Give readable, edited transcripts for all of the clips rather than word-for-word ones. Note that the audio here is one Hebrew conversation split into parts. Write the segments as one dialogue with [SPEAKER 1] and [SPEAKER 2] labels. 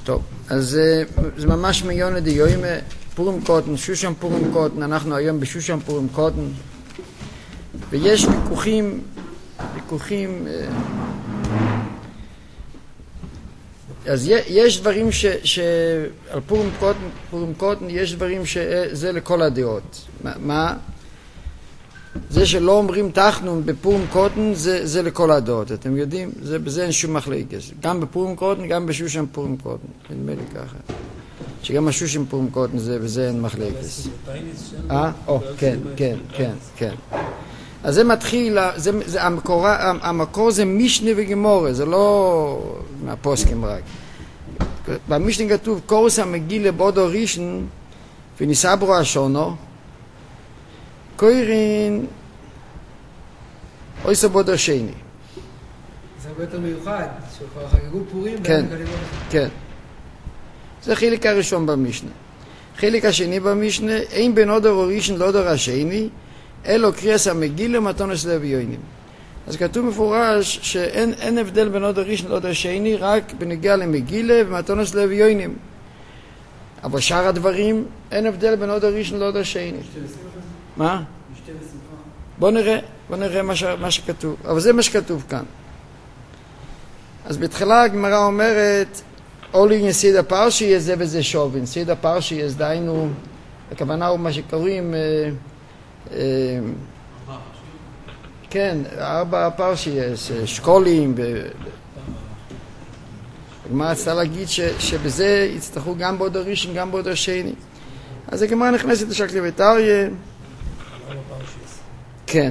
[SPEAKER 1] טוב, אז זה ממש מיון לדיועים, פורים קוטן, שושם פורים קוטן, אנחנו היום בשושם פורים קוטן, ויש ויכוחים, אז יש דברים על פורים קוטן יש דברים שזה לכל הדעות. מה? זה שלא אומרים תחנון בפורים קוטן זה לכל הדעות, אתם יודעים? בזה אין שום מחלוקת. גם בפורים קוטן, גם בשושם פורים קוטן. נדמה לי ככה. שגם השושם פורים קוטן בזה אין מחלוקת. כן. אז זה מתחיל, המקור זה משנה וגמורה, זה לא מהפוסקים רק. במשנה כתוב, קורס המגילה בודו ראשון וניסברו השונו, קוירין אויסו בודו שני.
[SPEAKER 2] זה הרבה יותר מיוחד, שכבר חגגו פורים.
[SPEAKER 1] כן. זה חילק הראשון במשנה. חילק השני במשנה, אין בין אודר ראשון לאודר השני, אלו קריאס המגילה מתונס לוויונים. אז כתוב מפורש שאין הבדל בין אודר ראשון לאודר שני, רק בנגיע למגילה ומתונס לוויונים. אבל שאר הדברים, אין הבדל בין אודר ראשון לאודר שני. מה? בוא נראה מה שכתוב. אבל זה מה שכתוב כאן. אז בתחילה הגמרא אומרת, אולי סיד הפרשי זה וזה שובין. סיד הפרשי אז דיינו, הכוונה הוא מה שקוראים, כן, 4 פרשי, שקולים, הגמרא רצתה להגיד שבזה יצטרכו גם בעוד הראשון, גם בעוד השני. אז הגמרא נכנסת לשקלי וטריה. כן.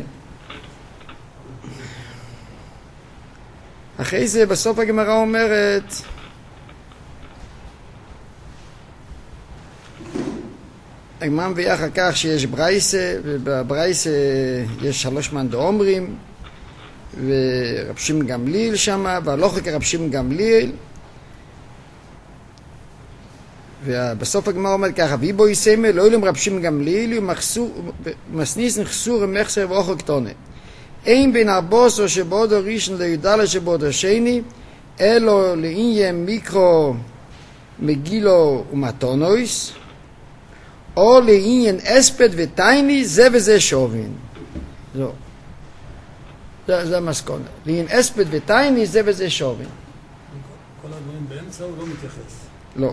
[SPEAKER 1] אחרי זה בסוף הגמרא אומרת, הגמרא מביא אחר כך שיש ברייסה, ובברייסה יש 3 מאן דאומרים, ורב שמעון גמליאל שמה, והלכה כרב שמעון גמליאל, ובסוף הגמרא אומרת ככה, ויבו יסמא לא ילם רב שמעון גמליאל, ומסניס נחסור מחסר ואוכל קטונה. אין בין הבוסו שבעודו ראשון לי"ד שבעודו שני, אלו לעניין מיקרו מגילו ומתונויס, או לעניין אספד וטייני, זה וזה שובין. זה המסקונה. לעניין אספד וטייני, זה וזה שובין.
[SPEAKER 3] כל הדברים באמצע הוא לא מתייחס.
[SPEAKER 1] לא.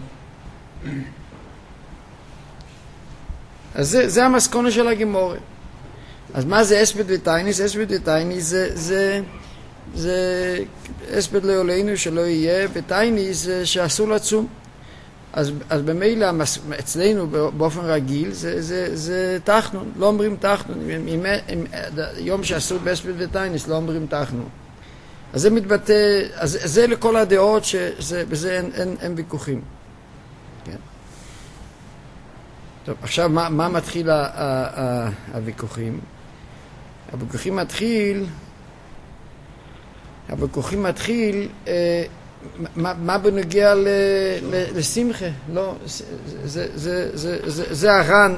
[SPEAKER 1] אז זה המסקונה של הגמורה. אז מה זה אספד וטייניס? אספד וטייניס זה אספד לעולנו שלא יהיה, וטייניס זה שאסור לצום. אז במילא אצלנו באופן רגיל זה תחנון, לא אומרים תחנון. יום שאסור באספד וטייניס לא אומרים תחנון. אז זה מתבטא, אז זה לכל הדעות שבזה אין ויכוחים. כן. טוב, עכשיו מה מתחיל הוויכוחים? הוויכוחים מתחיל מה בנוגע לשמחה? לא, זה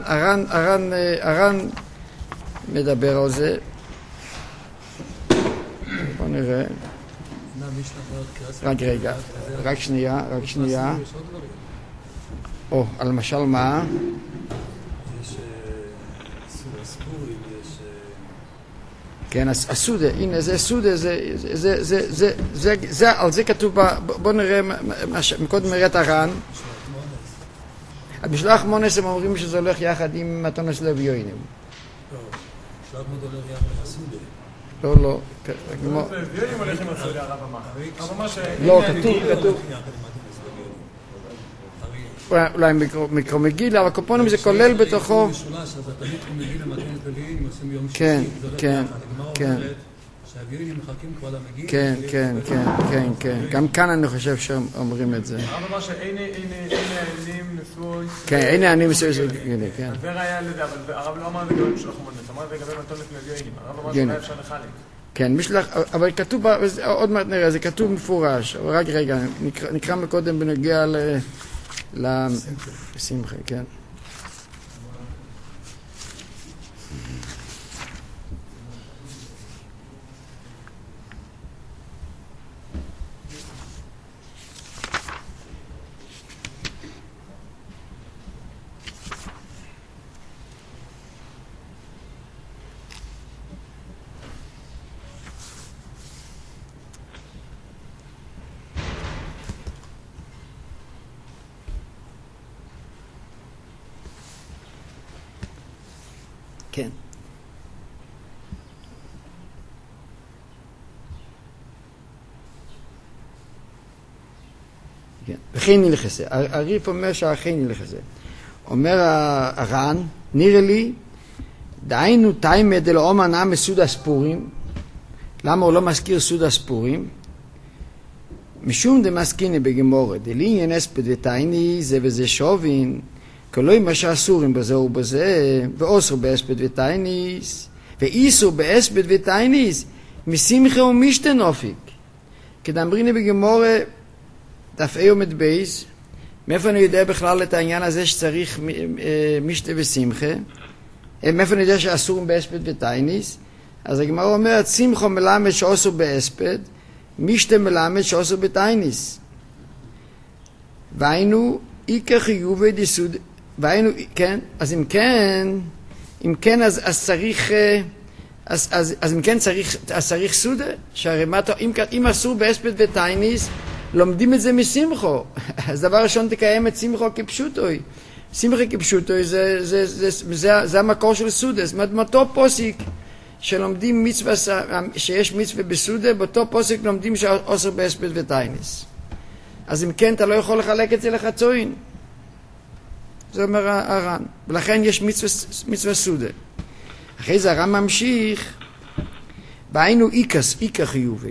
[SPEAKER 1] הר"ן מדבר על זה. בוא נראה. רק רגע, רק שנייה. או, על למשל מה?
[SPEAKER 3] יש ספורים, יש...
[SPEAKER 1] כן, הסודה, הנה זה סודה, על זה כתוב, בוא נראה, מקודם נראה את הר"ן. בשלח מונס הם אומרים שזה הולך יחד עם מתונס לוויונים.
[SPEAKER 3] לא, שלח מונס הולך יחד עם הסודה.
[SPEAKER 1] לא.
[SPEAKER 4] לוויונים הולך עם הסודה הרב אמר.
[SPEAKER 1] לא, כתוב. אולי מיקרומגילה, אבל קופונים זה כולל בתוכו. כן. גם כאן אני חושב שאומרים את זה.
[SPEAKER 4] הרב אמר שאין הענים נשוי.
[SPEAKER 1] כן, אין הענים נשוי.
[SPEAKER 4] הדבר היה לזה, אבל הרב לא אמר לגבי שלח מונס, אמר לגבי מתונס לוויונים. הרב אמר שאולי אפשר לחלק. כן, אבל כתוב, עוד מעט נראה, זה כתוב מפורש. רק רגע, נקרא מקודם בנוגע לשמחה, כן.
[SPEAKER 1] כן. וכן נלחסה. הריף אומר שהכן נלחסה. אומר הר"ן, נראה לי, דהיינו תיימא דלא אומנא מסוד הספורים. למה הוא לא מזכיר סוד הספורים? משום דמסכיני בגמורה, דלעניין אספד ותייני זה וזה שווין, כלוי מה שאסורים בזה ובזה, ואוסר באספד ותייניס, ואיסור באספד ותייניס, משמחה ומשתנופיק. כדאמריני בגמורה, דף עמוד בייס, מאיפה אני יודע בכלל את העניין הזה שצריך משתה ושמחה? מאיפה אני יודע שאסורים באספד ותייניס? אז הגמרא אומרת, שמחה מלמד שאוסר באספד, משתה מלמד שאוסר בתייניס. והיינו, איקר חיובי דיסוד, והיינו, כן, אז אם כן, אז צריך, אז אם כן צריך סודה, שהרי אם אסור באספד ותייניס, לומדים את זה משמחו. אז דבר ראשון תקיים את שמחו כפשוטוי. שמחה כפשוטוי זה המקור של סודה. זאת אומרת, מאותו פוסיק שלומדים מצווה, שיש מצווה בסודה, באותו פוסיק לומדים שאוסר באספד ותייניס. אז אם כן, אתה לא יכול לחלק את זה לחצוין. זה אומר הר"ן. ולכן יש מצווה סודה. אחרי זה הר"ן ממשיך, והיינו איקה חיובי.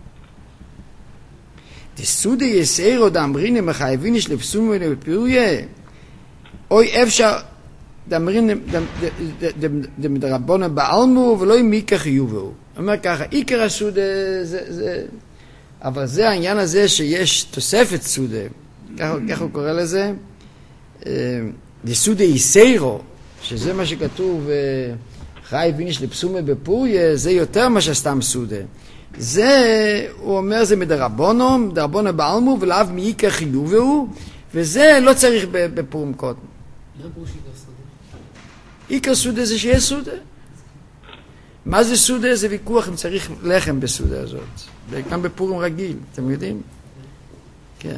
[SPEAKER 1] דסודה יסעירו דאמריני מחייביני שלפסום ולפרויה, אוי אפשר דאמריני דרבונה בעלמו ולא עם איקה חיובו. אומר ככה, עיקר הסודה זה, אבל זה העניין הזה שיש תוספת סודה, כך הוא קורא לזה, דסודה יסעירו, שזה מה שכתוב חייביני שלפסום בפרויה, זה יותר מה שסתם סודה. זה, הוא אומר, זה מדרבונו בעלמו, ולאו מעיקר חיובו, וזה לא צריך בפורים קודם.
[SPEAKER 2] מה פירוש עיקר סודה?
[SPEAKER 1] עיקר סודה זה שיש סודה. מה זה סודה? זה ויכוח אם צריך לחם בסודה הזאת. גם בפורים רגיל, אתם יודעים? כן.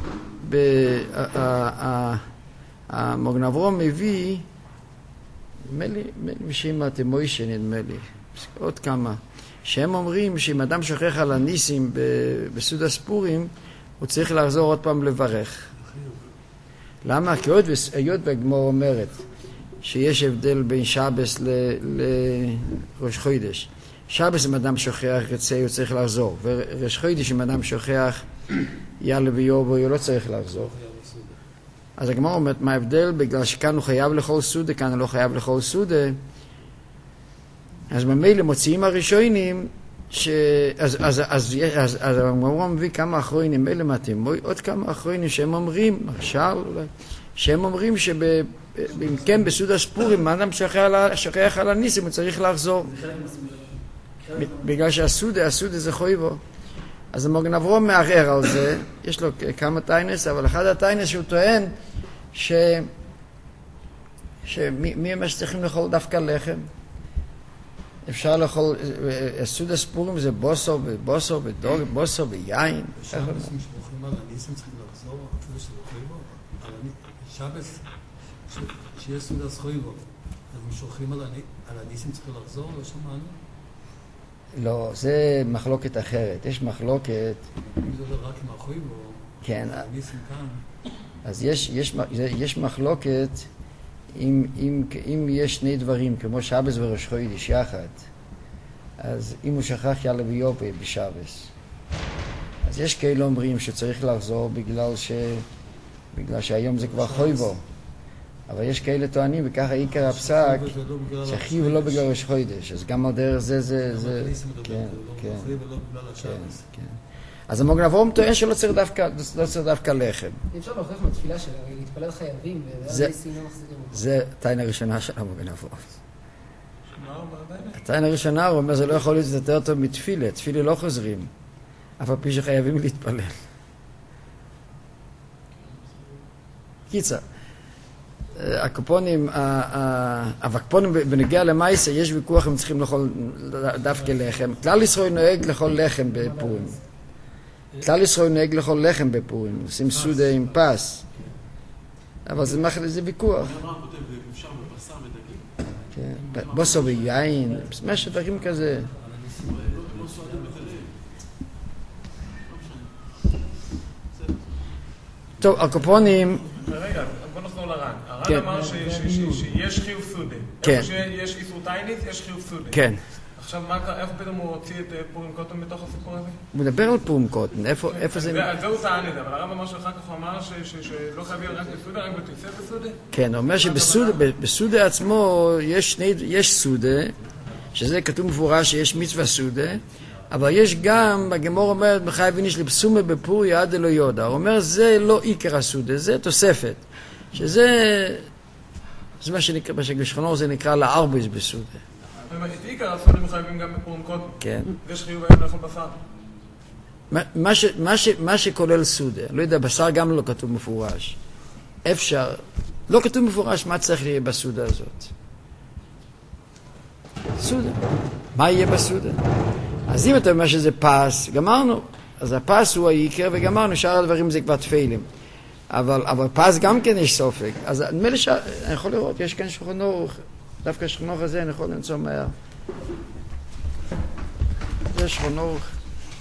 [SPEAKER 1] המגן אברהם מביא, נדמה לי שמעתם מוישה, נדמה לי, עוד כמה. שהם אומרים שאם אדם שוכח על הניסים בסוד הספורים, הוא צריך לחזור עוד פעם לברך. למה? כי היות והגמרא אומרת שיש הבדל בין שבס לראש חודש. שבס אם אדם שוכח רצה, הוא צריך לחזור. וראש חודש אם אדם שוכח יאללה ויובו, הוא לא צריך לחזור. אז הגמרא אומרת מה ההבדל? בגלל שכאן הוא חייב לכל סודה, כאן הוא לא חייב לכל סודה. אז ממילא מוציאים הראשונים, אז הגמרא מביא כמה אחרונים, מילא מתאים, עוד כמה אחרונים שהם אומרים, מרשל אולי, שהם אומרים שאם כן בסוד הספורים, האדם שוכח על הניסים, הוא צריך לחזור. בגלל שהסודה זה חויבו. אז המגן אברהם מערער על זה, יש לו כמה טיינס, אבל אחד הטיינס שהוא טוען שמי הם שצריכים לאכול דווקא לחם? אפשר לאכול, סוד הספורים זה בוסו ודוג, בוסו ויין.
[SPEAKER 3] שבס משפוחים על הניסים צריכים לחזור, אפילו שזה חויבו. שבס, שיש סוד הסחויבו, אז משוחים על הניסים צריכים לחזור, לא שמענו?
[SPEAKER 1] לא, זה מחלוקת אחרת. יש מחלוקת...
[SPEAKER 3] אם זה רק עם החויבו,
[SPEAKER 1] כן.
[SPEAKER 3] הניסים כאן.
[SPEAKER 1] אז יש מחלוקת אם יש שני דברים, כמו שבס וראש חודש יחד, אז אם הוא שכח יאללה ויופה בשבס, אז יש כאלה אומרים שצריך לחזור בגלל שהיום זה כבר חויבו, אבל יש כאלה טוענים, וככה עיקר הפסק, שהחיוב לא בגלל ראש חודש, אז גם על דרך זה, כן. אז המגן אברהם טוען שלא צריך דווקא לחם.
[SPEAKER 2] אפשר להוכיח מהתפילה שלה, להתפלל חייבים,
[SPEAKER 1] זה טענה ראשונה של המגן אברהם. הטענה הראשונה הוא אומר, זה לא יכול להיות יותר טוב מתפילה, תפילה לא חוזרים, אף על פי שחייבים להתפלל. קיצר, הקופונים בנגיע למייסה, יש ויכוח אם צריכים לאכול דווקא לחם. כלל ישראל נוהג לאכול לחם בפורים. כלל ישראל נוהג לאכול לחם בפורים, עושים סודה עם פס. אבל זה ויכוח.
[SPEAKER 5] הרמב"ם כותב, אפשר בבשר ודגים.
[SPEAKER 1] בוסו ויין, משהו דברים כזה. טוב, הקופונים...
[SPEAKER 4] רגע, בוא נחזור לר"ן. הר"ן אמר שיש חיוב סודה. איפה שיש איסור תיינית, יש חיוב סודה.
[SPEAKER 1] כן.
[SPEAKER 4] עכשיו, איך פתאום הוא הוציא את פורים קוטן בתוך הסיפור הזה?
[SPEAKER 1] הוא מדבר על פורים קוטן, איפה זה...
[SPEAKER 4] על זה הוא טען את זה, אבל הרב אמר שאחר כך הוא אמר שלא חייבים רק בסודה, רק בתוספת סודה?
[SPEAKER 1] כן, הוא אומר שבסודה עצמו יש סודה, שזה כתוב מפורש שיש מצווה סודה, אבל יש גם, בגמור אומרת, מחייב איניש לבסומה בפורי עד אלו יודע. הוא אומר, זה לא עיקר הסודה, זה תוספת. שזה מה שנקרא, בשכנור זה נקרא לארבעיס בסודה.
[SPEAKER 4] את עיקר הסודה מחייבים גם בפורים קוטן.
[SPEAKER 1] כן.
[SPEAKER 4] יש חיוב היום לאכול בשר.
[SPEAKER 1] מה שכולל סודה, לא יודע, בשר גם לא כתוב מפורש. אפשר, לא כתוב מפורש מה צריך להיות בסודה הזאת. סודה. מה יהיה בסודה? אז אם אתה אומר שזה פס, גמרנו. אז הפס הוא העיקר וגמרנו, שאר הדברים זה כבר תפילים. אבל פס גם כן יש סופק. אז נדמה לי שאני יכול לראות, יש כאן שולחן אורך. דווקא שולחן אורך הזה אני יכול למצוא מהר. זה שולחן אורך.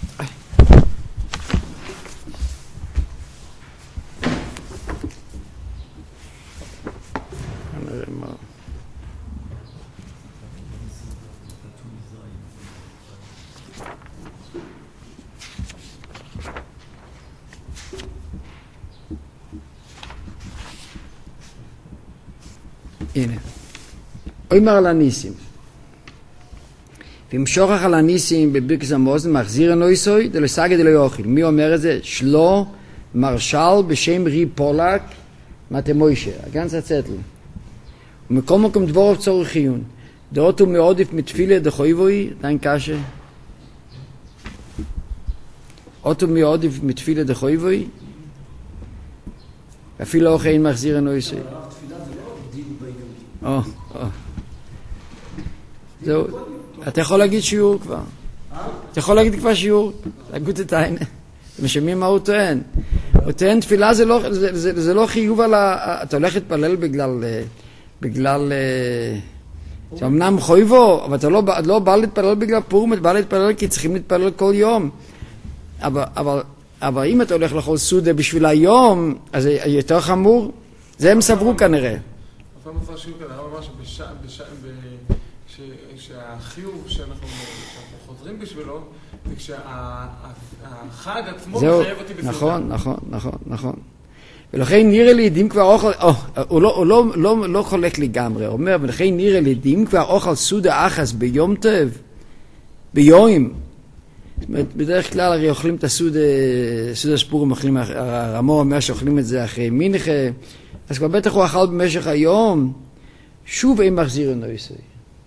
[SPEAKER 1] נראה מה. הנה, אומר על הניסים. ומשוכח על הניסים בברכת המאזן מחזיר הנויסוי דלא סגד דלא יאכל. מי אומר את זה? שלו מרשל בשם רי פולק מתי מוישה, הגנץ הצטל. ומכל מקום דבורוב צורך חיון. דעות הוא מעודף מתפילה דחויבוי, עדיין קשה. אותו מעודף מתפילה דחויבוי, אפילו אוכל אין מחזיר הנויסוי. זהו, אתה יכול להגיד שיעור כבר. אתה יכול להגיד כבר שיעור. להגיד את העין. משמעים מה הוא טוען. הוא טוען תפילה זה לא חיוב על אתה הולך להתפלל בגלל זה אמנם חויבו, אבל אתה לא בא להתפלל בגלל פורים, אתה בא להתפלל כי צריכים להתפלל כל יום. אבל אם אתה הולך לאכול סודה בשביל היום, אז זה יותר חמור. זה הם סברו כנראה.
[SPEAKER 4] אבל מופע שיעור כזה, הרב אמר שהחיוב שאנחנו חוזרים בשבילו, זה כשהחג עצמו מחייב אותי בסעודה.
[SPEAKER 1] נכון. ולכן נראה לי דים כבר אוכל, הוא לא חולק לגמרי, הוא אומר, ולכן נראה לי דים כבר אוכל סודה אחס ביום טוב, ביום. בדרך כלל הרי אוכלים את הסודה ספורים, הרמור אומר שאוכלים את זה אחרי מנחה, אז כבר בטח הוא אכל במשך היום, שוב אין מחזיר נויסוי.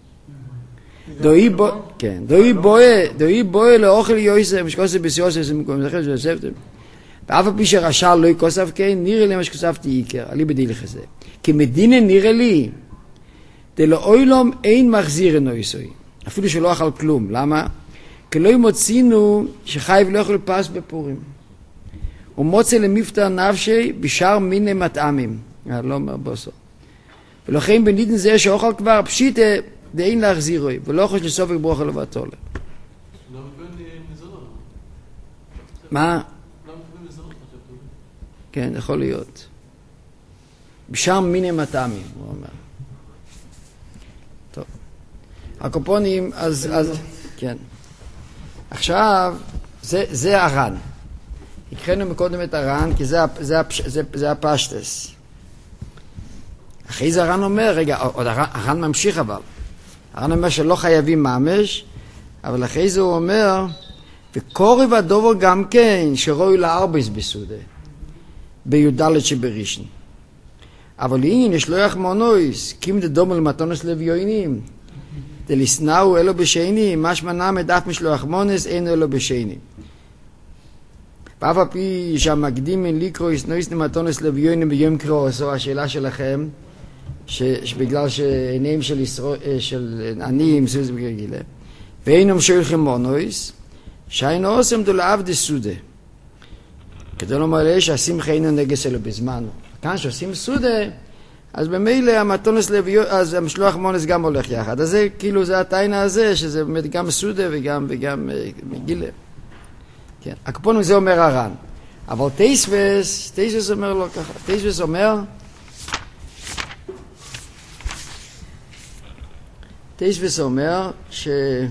[SPEAKER 1] דוי בוי לאוכל יויסר, משקוסי בסיוסי, זה מקום, זכר של הספתם. ואף הפי שרשל לא יקוסף כן, נראה לי מה שכוספתי עיקר, עלי בדילך הזה. כי מדינה נראה לי, דלא אוילום אין מחזיר נויסוי, אפילו שלא אכל כלום. למה? כי לא מוצינו שחייב לא יכול לפס בפורים. הוא מוצא למפטר נפשי בשאר מיני מטעמים. לא אומר בוסו. ולכן בניתן זה שאוכל כבר פשיט דאין להחזירוי, ולא יכול לסופק ברוך אלו ועתולה. מה? כן, יכול להיות. בשאר מיני מטעמים, הוא אומר. טוב. הקופונים, אז כן. עכשיו, זה הר"ן. הקראנו מקודם את הר"ן, כי זה הפשטס. אחרי זה הר"ן אומר, רגע, עוד הר"ן ממשיך אבל. הר"ן אומר שלא חייבים ממש, אבל אחרי זה הוא אומר, וקורב הדובר גם כן, שרואי לארבעיס בסודה, בי"ד שבראשון. אבל הנה, נשלוח מונויס, קים דדומה למתונס לביונים, דליסנאו אלו בשני, משמע נמי דף משלוח מונס, אין אלו בשני. ואף על פי שהמקדימים לקרוא יסנויס למתונס לביונים ביום קרוא, זו השאלה שלכם, שבגלל שעיניהם של עניים, זה בגילה, ואינם שולחים מונויס, שהיינו עושים דולאב דסודה. כדי לומר לי שהשמחה אינו נגס אלו בזמן. כאן שעושים סודה, אז במילא המתונס לוי, אז המשלוח מונס גם הולך יחד. אז זה כאילו, זה התיינה הזה, שזה באמת גם מסודה וגם מגילה. כן, הקפונים זה אומר הר"ן. אבל תייסווס אומר לא ככה. תייסווס אומר, תייסווס אומר ש...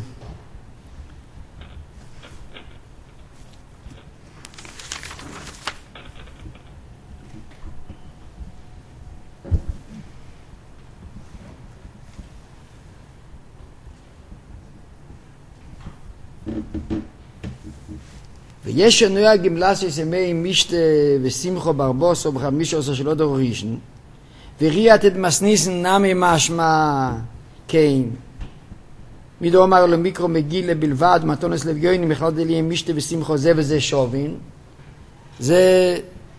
[SPEAKER 1] ויש שינוי הגמלס ימי מישת ושמחו ברבוסו בחמישו שלא דור ראשון וריאת את מסניסן נמי משמע כן מידו אמר לו מיקרו מגילה בלבד מתונס לביויני מכלל דלי מישת ושמחו זה וזה שובין זה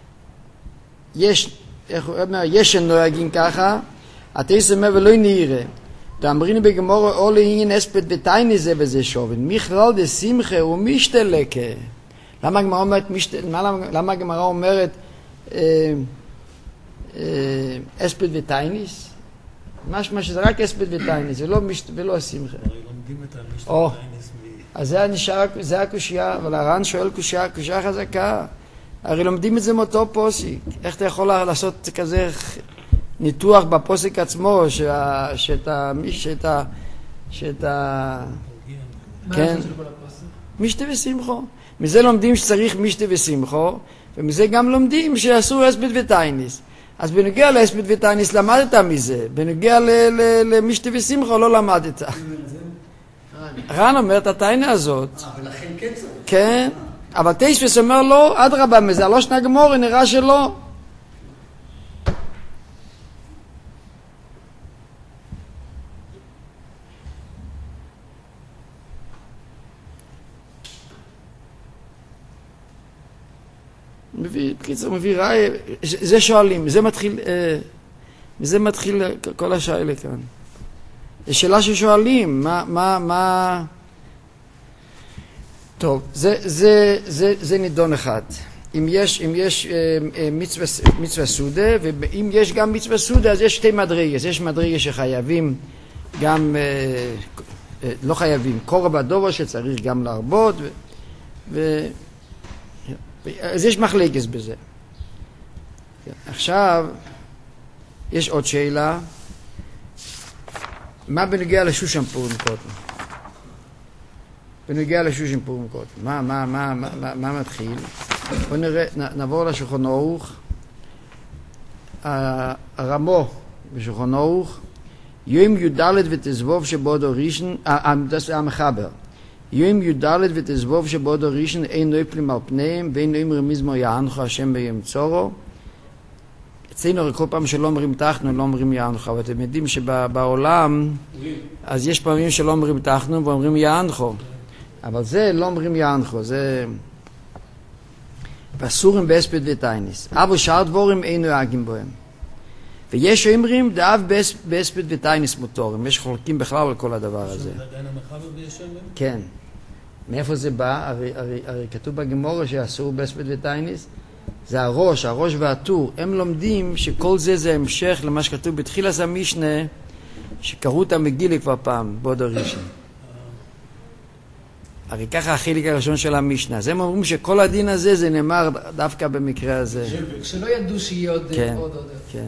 [SPEAKER 1] יש שינוי הגים ככה התייס אומר ולא נראה תאמריני בגמור או לעניין אספת ותייני זה וזה שובין מכלל דשמחה ומשתלקה למה הגמרא אומרת אספת ותייניס? משמע שזה רק אספת ותייניס, ולא השמחה.
[SPEAKER 3] לומדים את המשת ותייניס
[SPEAKER 1] אז זה נשאר, זה הקושייה, אבל הר"ן שואל קושייה חזקה. הרי לומדים את זה מאותו פוסק. איך אתה יכול לעשות כזה ניתוח בפוסק עצמו, כן, משתה ושמחו. מזה לומדים שצריך משתה ושמחו, ומזה גם לומדים שאסור אספת ותייניס. אז בנוגע לאספת ותייניס למדת מזה, בנוגע למשתה ושמחו לא למדת. ר"ן אומר את התיינה הזאת.
[SPEAKER 3] ולכן כן צריך.
[SPEAKER 1] כן, אבל תייסווס אומר לא, אדרבה מזה, לא שנה גמורה, נראה שלא. בקיצור, מביא ראי, זה שואלים, זה מתחיל כל השאלה כאן. יש שאלה ששואלים, מה... טוב, זה נידון אחד. אם יש מצווה סודה, ואם יש גם מצווה סודה, אז יש שתי מדרגות. יש מדרגה שחייבים גם, לא חייבים, קורב הדובר שצריך גם להרבות, אז יש מחלקת בזה. עכשיו, יש עוד שאלה. מה בנוגע לשושן פורים קוטן? בנוגע לשושן פורים קוטן. מה מתחיל? בואו נראה, נעבור לשולחן ערוך. הרמו בשולחן ערוך, יום י"ד ותזבוב שבעודו ראשון, זה המחבר. יום י"ד ותזבוב שבעודו ראשון אין נופלים על פניהם ואין אומרים מזמור יענך השם ביום צורו. אצלנו כל פעם שלא אומרים תחנו לא אומרים יענך, אבל אתם יודעים שבעולם אז יש פעמים שלא אומרים תחנו ואומרים יענך, אבל זה לא אומרים יענך, זה פסורים באספת ותייניס, אבל שאר דבורים אין נוהגים בהם. ויש אומרים דאב באספת ותייניס מותורים, יש חולקים בכלל על כל הדבר הזה. כן. מאיפה זה בא? הרי כתוב בגמורה שאסור באספת ותייניס, זה הראש והטור. הם לומדים שכל זה המשך למה שכתוב בתחילת המשנה, שקראו את המגילה כבר פעם, בעוד הראשון. הרי ככה החלק הראשון של המשנה. אז הם אומרים שכל הדין הזה זה נאמר דווקא במקרה הזה.
[SPEAKER 2] שלא ידעו שיהיה עוד.
[SPEAKER 1] כן.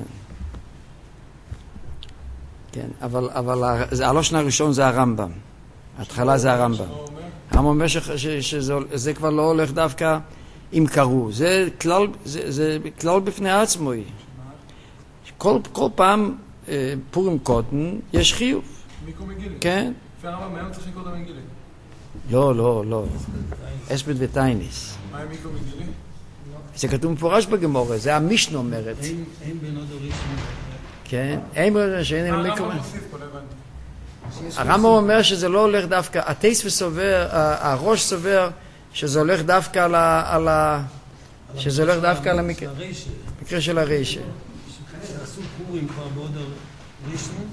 [SPEAKER 1] כן, אבל הלושן הראשון זה הרמב"ם. ההתחלה זה הרמב"ם. הרמב"ם אומר שזה כבר לא הולך דווקא אם קראו. זה כלל בפני עצמו. כל פעם פורים קוטן יש חיוב.
[SPEAKER 4] מיקרו מגילה.
[SPEAKER 1] כן.
[SPEAKER 4] לפי הרמב"ם, מהיום צריך לקרוא את המגילה.
[SPEAKER 1] לא. אספת ותייניס.
[SPEAKER 4] מה עם מיקרו מגילה?
[SPEAKER 1] זה כתוב מפורש בגמורה, זה המשנה אומרת.
[SPEAKER 3] אין בין עוד הראשון.
[SPEAKER 1] כן, אין ברירה שאין מיקרו.
[SPEAKER 4] הרמב"ם מוסיף פה, לא הבנתי.
[SPEAKER 1] הרמב"ם אומר שזה לא הולך דווקא, התייסווס סובר, הראש סובר שזה הולך דווקא על המקרה של הרשע.
[SPEAKER 3] עשו פורים כבר בעוד הראשון.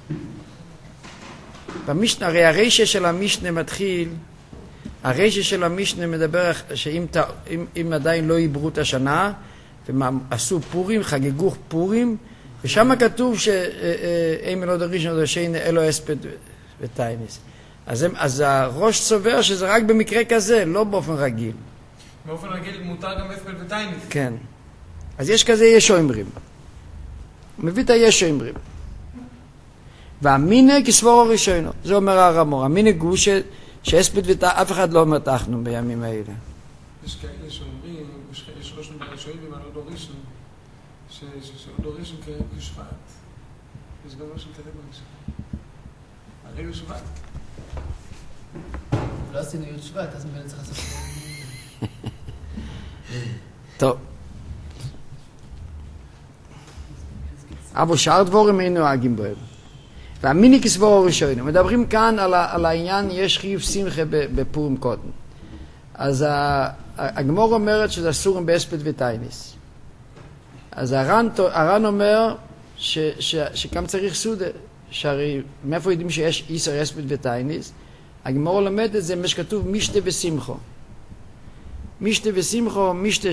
[SPEAKER 1] במשנה, הרי הרשע של המשנה מתחיל, הרשע של המשנה מדבר שאם עדיין לא עברו את השנה, ועשו פורים, חגגו פורים, ושם כתוב שאין בן עוד הראשון עוד השני אלו אספד וטייניס. אז הראש סובר שזה רק במקרה כזה, לא באופן רגיל.
[SPEAKER 4] באופן רגיל מותר גם אספד וטייניס.
[SPEAKER 1] כן. אז יש כזה יש אומרים. הוא מביא את היש אומרים. והמינג כסבור הראשונו. זה אומר הרמור. המינג הוא שאספד וטייניס, אף אחד לא מתחנו בימים האלה.
[SPEAKER 5] יש כאלה שאומרים, יש ראש ראשונים על עוד הראשון, שעוד הראשון כשבט. יש גם ראשון כזה בראשון. הרי הוא שבט.
[SPEAKER 2] לא עשינו י' שבט, אז מבין צריך לעשות...
[SPEAKER 1] טוב. אבל שאר דבורים אין נוהגים בהם. והמיני כסבור הראשון. מדברים כאן על העניין יש חיוב שמחה בפורים קוטן. אז הגמור אומרת שזה אסור באספד וטייניס. אז הר"ן אומר שגם צריך סודה. שהרי מאיפה יודעים שיש איסר אספד וטייניס? הגמור למד את זה מה שכתוב משתה ושמחו. משתה ושמחו, משתה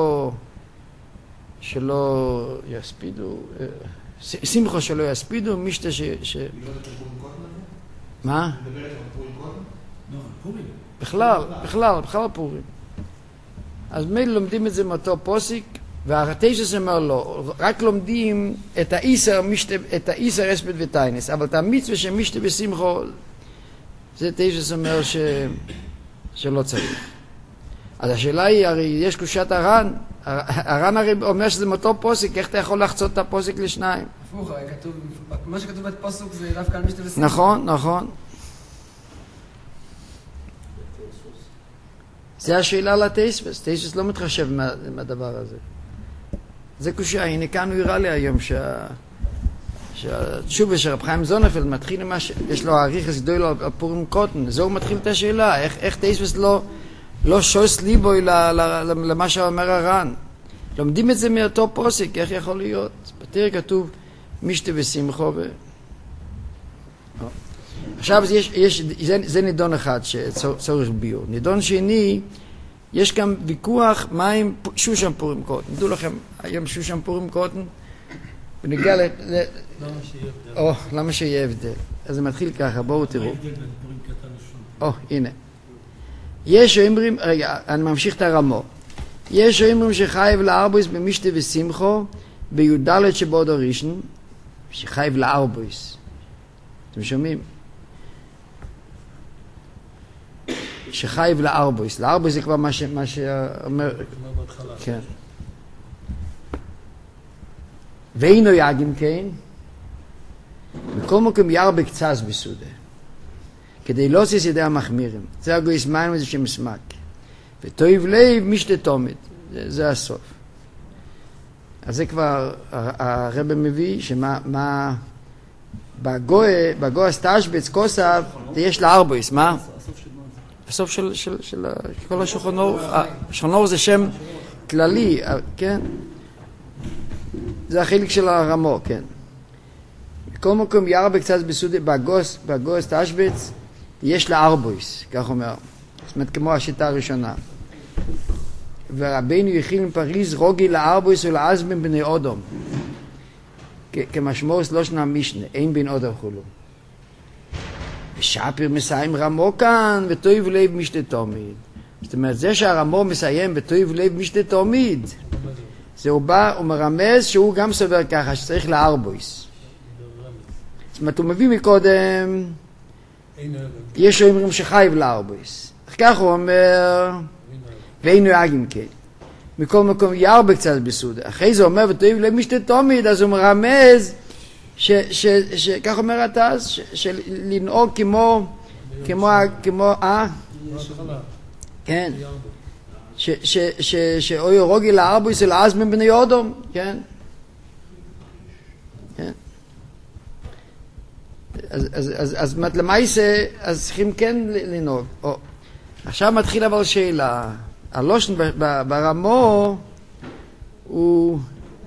[SPEAKER 1] שלא יספידו, שמחו שלא יספידו, משתה מה? בכלל פורים. אז מילא לומדים את זה מאותו פוסיק, והרטיישס אומר לא, רק לומדים את האיסר אספד וטייניס, אבל את המצווה שמשתה ושמחו, זה טיישס אומר שלא צריך. אז השאלה היא, הרי יש קושת הר"ן, הר"ן הרי אומר שזה מאותו פוסיק, איך אתה יכול לחצות את הפוסיק לשניים?
[SPEAKER 2] הפוך, מה שכתוב בפוסוק זה דווקא על משתה ושמחו.
[SPEAKER 1] נכון. זה השאלה לטייספס, טייספס לא מתחשב מהדבר הזה. זה קושה, הנה כאן הוא הראה לי היום שהתשובה של רב חיים זונפלד מתחיל עם מה יש לו העריך הסגדוי לו על פורים קוטן, זהו מתחיל את השאלה, איך טייספס לא שוס ליבוי למה שאומר הר"ן. לומדים את זה מאותו פוסיק, איך יכול להיות? בתרא כתוב משתה ושמחו עכשיו זה נידון אחד שצורך ביור. נידון שני, יש גם ויכוח מה עם שושן פורים קוטן. נדעו לכם, היום שושן פורים קוטן, ונגיע למה שיהיה הבדל. אז זה מתחיל ככה, בואו תראו. הנה. יש שאומרים, רגע, אני ממשיך את הרמו. יש שאומרים שחייב לארבויס במשתה ושמחו, בי"ד שבעוד הראשון, שחייב לארבויס. אתם שומעים? שחייב לארבויס. לארבויס זה כבר מה שאומר... כן. ואינו יגים כן, בכל מקום ירבה קצת בסודה. כדי לא עושה ידי המחמירים. זה הגויס מים וזה שמסמק. וטויב לב משתה תומד. זה הסוף. אז זה כבר הרב מביא שמה... בגוי הסטאשבץ כוסף, יש לה ארבויס, מה? הסוף של כל השולחנור, השולחנור זה שם כללי, כן? זה החלק של הרמו, כן. בכל מקום ירבה קצת בסודי, בגוי הסטאשבץ, יש לה ארבויס, כך אומר. זאת אומרת, כמו השיטה הראשונה. ורבינו יחיל מפריז רוגי לארבויס ולעזבים בני אודום. כמשמור שלושנה משנה, אין בין עוד החולו. ושפיר מסיים רמו כאן, וטויב לב משתה תומיד. זאת אומרת, זה שהרמו מסיים וטויב לב משתה תומיד, זה הוא בא ומרמז שהוא גם סובר ככה, שצריך לארבויס. זאת אומרת, הוא מביא מקודם, יש שאומרים שחייב לארבויס. כך הוא אומר, ואינו יגים כן. מכל מקום ירבה קצת בסודה. אחרי זה אומר, וטויב לב משתה תומיד, אז הוא מרמז, כך אומר התז, לנהוג כמו, כן, שאוי רוגי לארבויס אל עזמן בני אודום, כן, כן. אז למעשה, אז צריכים כן לנהוג. עכשיו מתחיל אבל שאלה, הלושן ברמו הוא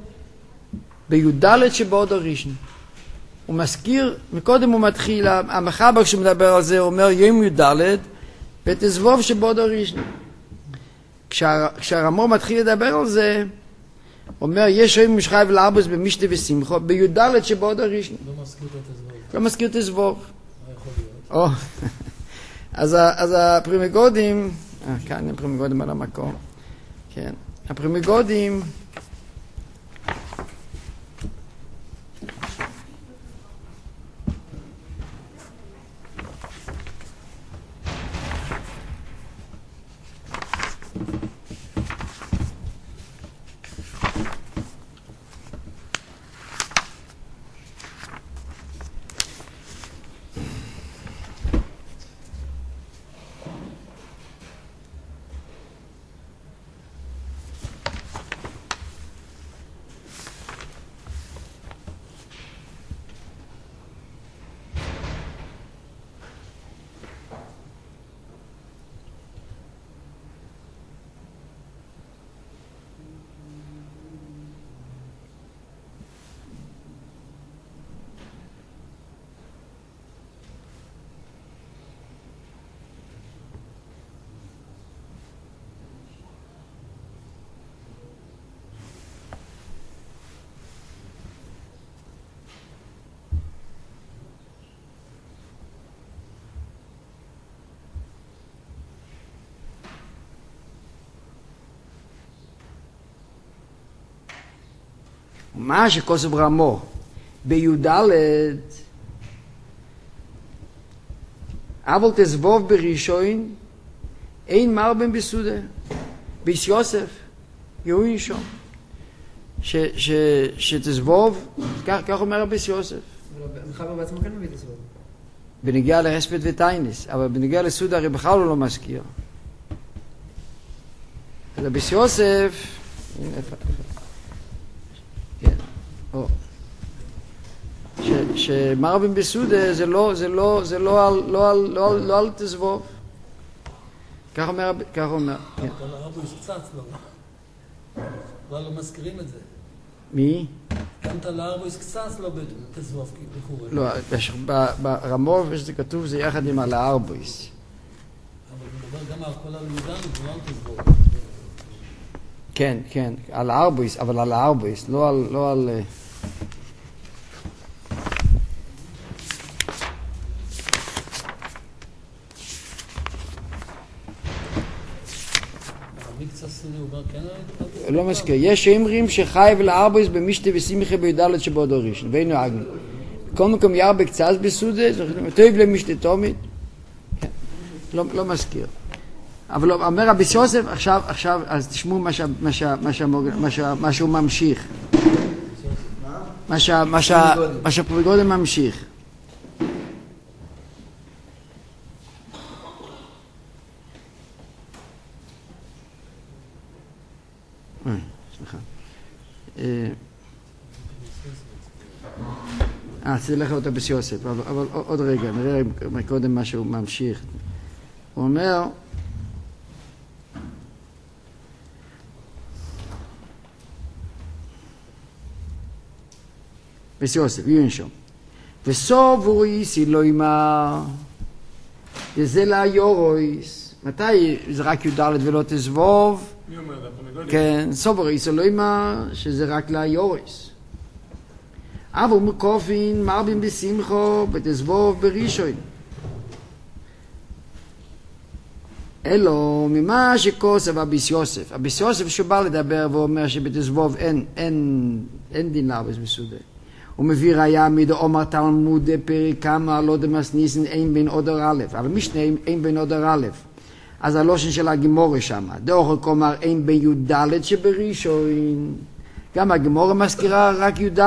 [SPEAKER 1] בי"ד שבעוד הראשון. הוא מזכיר, מקודם הוא מתחיל, המחבר שמדבר על זה, הוא אומר יום י"ד, ותזבוב שבעוד הראשון. כשהרמו מתחיל לדבר על זה, אומר, יש רואים משחי ולארבוס במשתה ושמחו, בי"ד שבעוד הראשון. לא מזכיר את הזבוב. מה יכול להיות? אז הפרימיגודים, כאן הם פרימיגודים על המקום. כן. הפרימיגודים, מה שכוסף רמו בי"ד אבל תזבוב בראשון אין מרבן בסודה ביס יוסף יהוי שום שתזבוב כך אומר ביס יוסף
[SPEAKER 2] מחבר בעצמו כן מביא תזבוב
[SPEAKER 1] בנגיע לרספת וטיינס אבל בנגיע לסודה הרי בכלל הוא לא מזכיר אלא ביס יוסף שמרבים בסודה זה לא על תזבוב כך אומר
[SPEAKER 3] אבל הרבו יש קצת לא מזכירים את זה
[SPEAKER 1] מי?
[SPEAKER 3] גם תלהרבו יש קצת לא בתזבוב
[SPEAKER 1] לא, ברמוב שזה כתוב זה יחד עם על הארבויס
[SPEAKER 3] אבל מדבר גם על כל הלימודן ולא על תזבוב
[SPEAKER 1] כן, על הארבויס אבל על הארבויס לא על לא מזכיר, יש שאומרים שחי ולארבויס במשתה ושמחה בי"ד שבעוד הראשון ואינו אגן כל מקום ירבה קצת בסודה טוב למשתה תומית לא מזכיר אבל אומר רבי יוסף עכשיו אז תשמעו מה שהוא ממשיך מה שהפריגודם ממשיך סליחה תלך לאותו ביס יוסף אבל עוד רגע נראה קודם מה שהוא ממשיך הוא אומר ביס יוסף יהיו שם וסוב רויסי לא ימר וזה לה יורויס מתי זה רק י"ד ולא תזבוב
[SPEAKER 5] מי אומר את זה?
[SPEAKER 1] כן, סוב רויסי לא ימר שזה רק לה יורויס אבל מקופין מרבים בשמחו בתזבוב בראשון אלו ממה שכוסף הביס יוסף הביס יוסף שבא לדבר ואומר שבתזבוב אין דין לארבס בסודה הוא מביא ראיה מדאמר תלמוד פרק כמה לא דמסניסן אין בין אודר א' אבל משנה אין בין אודר א' אז הלושן של הגימורה שמה דאוכל כלומר אין בין י"ד שבראשון גם הגימורה מזכירה רק י"ד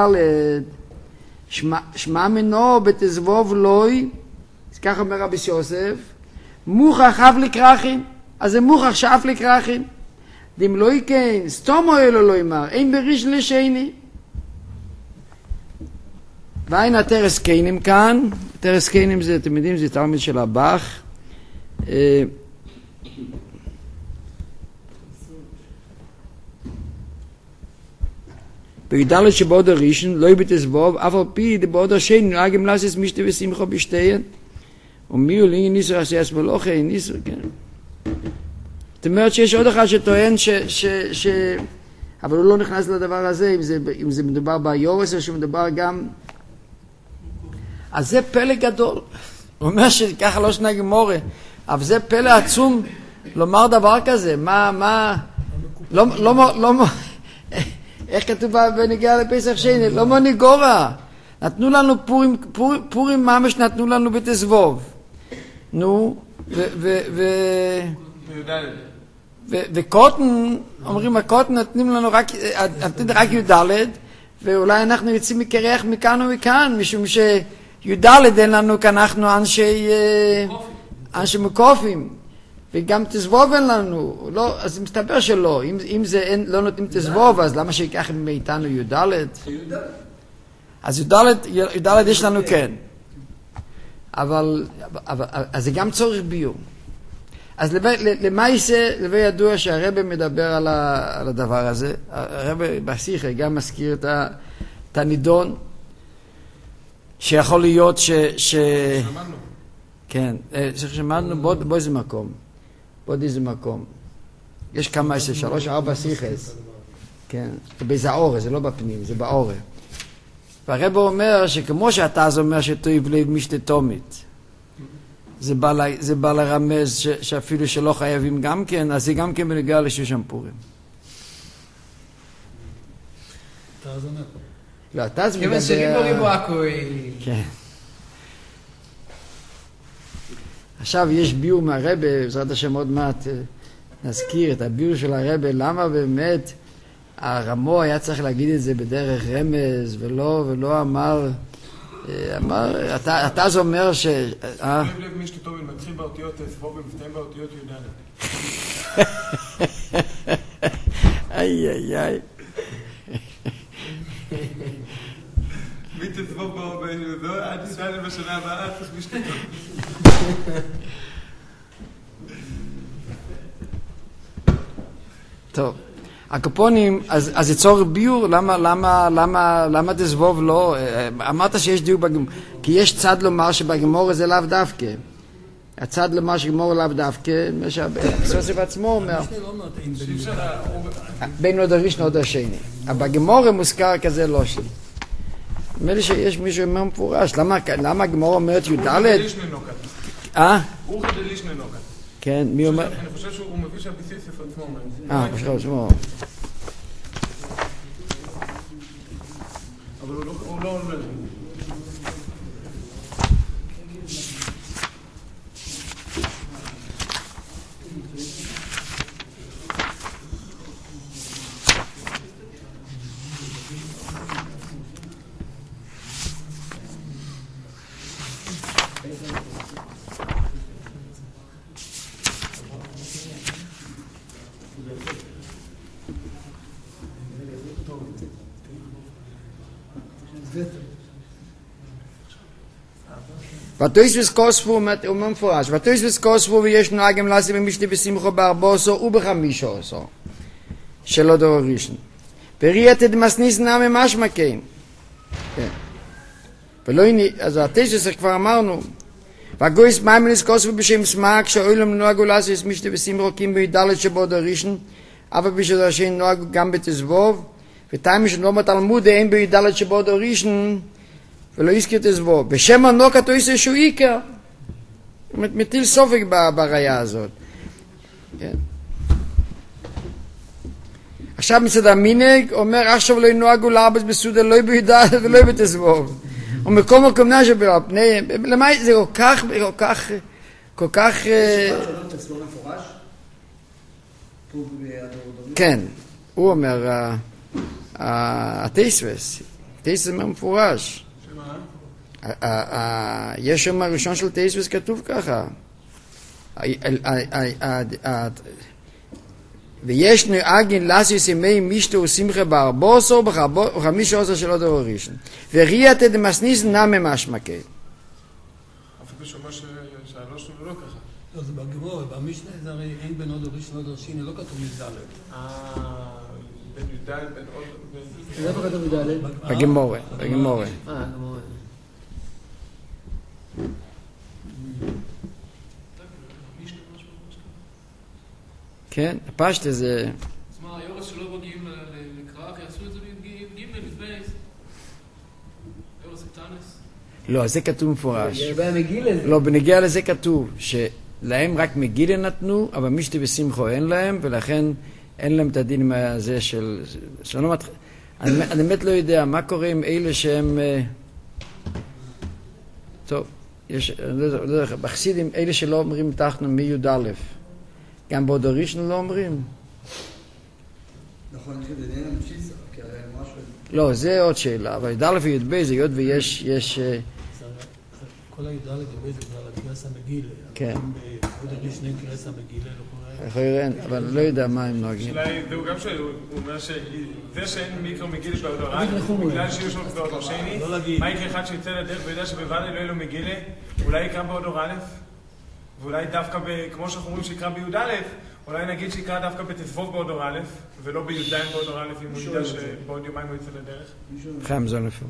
[SPEAKER 1] שמע מנו בתזבוב לוי אז כך אומר רבי יוסף מוכח אף לקרחין אז זה מוכח שאף לקרחין דים לא יקן סתומו אלו לא ימר אין בראשון לשני ואין התרס קיינים כאן תרס קיינים זה אתם יודעים זה תלמיד של הבח בי"ד שבעוד הראשון לא בתזבוב אף על פי בעוד השני נהג אם לעשות משתה ושמחו בשתיהן ומי הוא לי ניסו עשיית מלוכה ניסו כן זאת אומרת שיש עוד אחד שטוען אבל הוא לא נכנס לדבר הזה, אם זה מדובר ביורס או שמדבר גם... אז זה פלא גדול. הוא אומר שככה לא שנה גמורה, אבל זה פלא עצום לומר דבר כזה. לא, איך כתוב בנגיעה לפסח שני? לא מניגורה. נתנו לנו פורים ממש נתנו לנו בתזבוב. נו, וקוטן, אומרים הקוטן נתנים לנו רק י"ד, ואולי אנחנו יוצאים מקרח מכאן ומכאן, משום שי"ד אין לנו כי אנחנו אנשי מקופים, וגם תזבוב אין לנו, לא, אז מסתבר שלא, אם זה לא נותנים תזבוב, אז למה שיקח מאיתנו י"ד? אז י"ד יש לנו כן. אבל זה גם צורך ביור. אז למעשה, לבי ידוע שהרבא מדבר על הדבר הזה. הרבא בשיחה גם מזכיר את הנידון, שיכול להיות שמדנו. כן, שמדנו בו איזה מקום. בעוד איזה מקום. יש כמה, 3, 4 שיחס. כן, באיזה עורף, זה לא בפנים, זה בעורף. והרבא אומר שכמו שאתה אז אומר שטויב לב משתתומית, זה בא לרמז שאפילו שלא חייבים גם כן, אז זה גם כן בנגיעה לשושן פורים.
[SPEAKER 3] אתה אז אומר.
[SPEAKER 1] לא, אתה אז מדבר...
[SPEAKER 2] כיוון שריבו ריבו הכוי.
[SPEAKER 1] כן. עכשיו יש ביור מהרבא, בעזרת השם עוד מעט נזכיר את הביור של הרבא, למה באמת הרמו היה צריך להגיד את זה בדרך רמז, ולא אמר, אתה אז אומר ש...
[SPEAKER 5] לב לב מי שטובין מתחיל באותיות סבוב ומסתיים באותיות י"ד.
[SPEAKER 1] איי.
[SPEAKER 5] מי תסבוב עד י"ד בשנה הבאה, צריך מי שטובין.
[SPEAKER 1] טוב. הקופונים, אז זה צורך ביור, למה תסבוב לא? אמרת שיש דיוק בגמור, כי יש צד לומר שבגמור זה לאו דווקא. הצד לומר שגמור לאו דווקא, מה שהסוסף עצמו אומר, בין עוד הראשון עוד השני. אבל בגמור מוזכר כזה לא שלי. נדמה לי שיש מישהו אומר מפורש, למה הגמור אומרת י"ד?
[SPEAKER 5] הוא חדליש ננוקת.
[SPEAKER 1] כן, מי אומר?
[SPEAKER 5] אני חושב שהוא מביא שהביסיס עצמו אומר.
[SPEAKER 1] חושב עצמו.
[SPEAKER 5] אבל הוא לא אומר.
[SPEAKER 1] ותויסבס כוספו, הוא מפורש, ותויסבס כוספו ויש נוהגים לעשות במשתה בשמחו ב14 וב15 שלא דור ראשון. וראית דמסניס נמי משמע כן. ולא הנה, אז התשע כבר אמרנו, והגויס מיימניס כוספו בשם סמק שאוילם נוהגו לעשות משתה בשמחו קים בי"ד שבו דור ראשון, אבל בשביל השם נוהגו גם בתזבוב, ותאמי שלא בתלמוד אין בי"ד שבו דור ראשון, ולא הזכיר תזבוב. בשם הנוקה תו יש איזשהו עיקר. מטיל סופק בראיה הזאת. כן. עכשיו מצד המנהג אומר, עכשיו לא ינוהגו לארבס בסעודה, לא בי"ד ולא בתזבוב. ומקום הקומנה שבו, למה זה כל כך... כן, הוא אומר, התייסווס. תייסווס אומר מפורש. יש שם הראשון של תייסווס כתוב ככה. ויש נוהגים לעשות ימי משתה ושמחה ב14 וב15 שלא דור ראשון. וראית דמסניס נמי משמע כן.
[SPEAKER 5] אפילו שומע שהלא שלו לא ככה.
[SPEAKER 3] לא, זה בגמור, במשנה זה הרי אין בין עוד ראשון עוד שני, לא כתוב י"ד.
[SPEAKER 5] בין י"ד, בין עוד...
[SPEAKER 2] זה לא כתוב י"ד?
[SPEAKER 1] בגמור.
[SPEAKER 2] גמור.
[SPEAKER 1] כן, הפשטה זה...
[SPEAKER 5] זאת אומרת, היורס שלא מגיעים
[SPEAKER 1] לא, זה כתוב מפורש. לא, בנגיע לזה כתוב שלהם רק מגילה נתנו, אבל משתה ושמחו אין להם, ולכן אין להם את הדין הזה של... אני באמת לא יודע מה קורה עם אלה שהם... טוב, יש... בחסידים, אלה שלא אומרים תחתנו מי"ד, גם בעוד הראשון לא אומרים.
[SPEAKER 6] נכון, זה דין המשיסה, כי הרי משהו...
[SPEAKER 1] לא, זה עוד שאלה, אבל י"א וי"ב זה היות ויש...
[SPEAKER 3] כל הי"ד וי"ב זה כבר הקריאס המגילה.
[SPEAKER 1] כן.
[SPEAKER 3] בעוד הראשון קריאס המגילה לא קורה.
[SPEAKER 1] חיירן, אבל לא יודע מה הם נוהגים.
[SPEAKER 4] והוא גם שואל, הוא אומר שזה שאין מיקרו מגילה באותו רן, בגלל שיש עוד באותו שני, מה יקרה אחד שיצא לדרך ויודע שבוודאי לא יהיה לו מגילה, אולי יקרא באותו א', ואולי דווקא, כמו שאנחנו אומרים שיקרא בי"א, אולי נגיד שיקרא דווקא בתסבוב באותו א', ולא בי"ד באותו א', אם הוא ידע שבעוד יומיים הוא יצא לדרך.
[SPEAKER 1] חיים זו לפעמים.